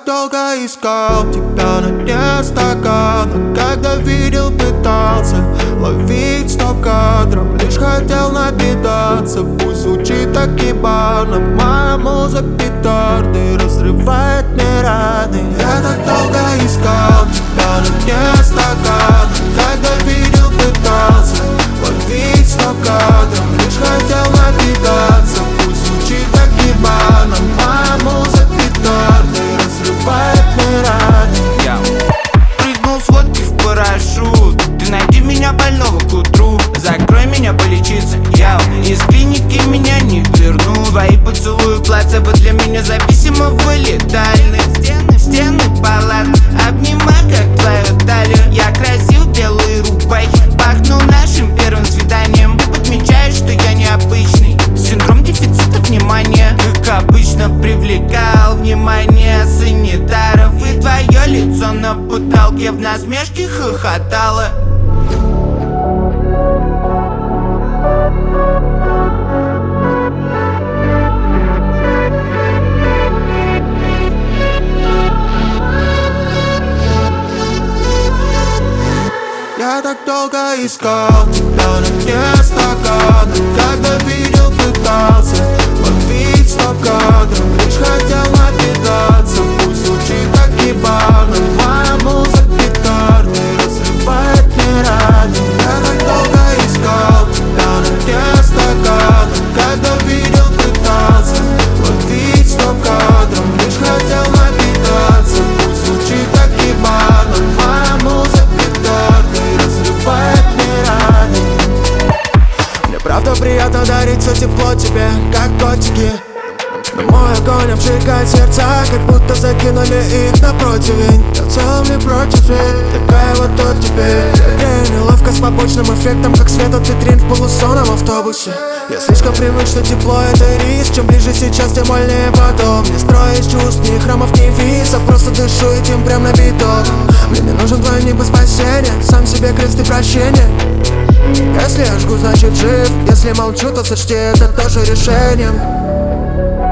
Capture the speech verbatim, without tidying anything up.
долго искал тебя на дне стакана, когда видел, пытался ловить стоп кадром, лишь хотел напитаться. Пусть звучит так ебано, моя муза петарды разрывает мне раны. Я так долго искал тебя на дне стакана, когда видел, пытался ловить стоп кадром, лишь хотел напитаться. Пусть звучит так ебано, моя муза петарды разрывает мне раны. Я прыгнул с водки в парашют, ты найди меня больного к утру, закрой меня полечиться. Я из клиники меня не верну. Твои поцелуи плацебо для меня зависимо вылетали. Стены, стены палат, обнимай как твою талию. Я красил белые рубахи, пахнул нашим первым свиданием. Ты подмечаешь, что я необычный, синдром дефицита внимания. Как обычно привлекал внимание санитаров, и твое лицо на потолке в насмешке хохотало. Я так долго искал тебя на дне стакана, когда видел, пытался ловить стоп кадром, лишь хотел напитаться. Пусть звучит так ебано, моя муза петарды разрывает мне раны. Я так долго искал тебя на дне стакана, когда видел, пытался ловить стоп кадром, лишь хотел напитаться. Пусть звучит так ебано, моя муза петарды разрывает мне раны. Мне правда приятно дарить все тепло тебе, как котики, но мой огонь обжигает сердца, как будто закинули их на противень. Я в целом не против, ведь такая вот тут теперь. Я неловко с побочным эффектом, как свет от витрин в полусонном автобусе. Я слишком привык, что тепло это риск. Чем ближе сейчас, тем больнее потом. Не строю из чувств, ни храмов, ни виз, а просто дышу этим прям на биток. Мне не нужен твой небо спасения, сам себе крест и прощение. Если я жгу, значит жив, если молчу, то сочти это тоже решением.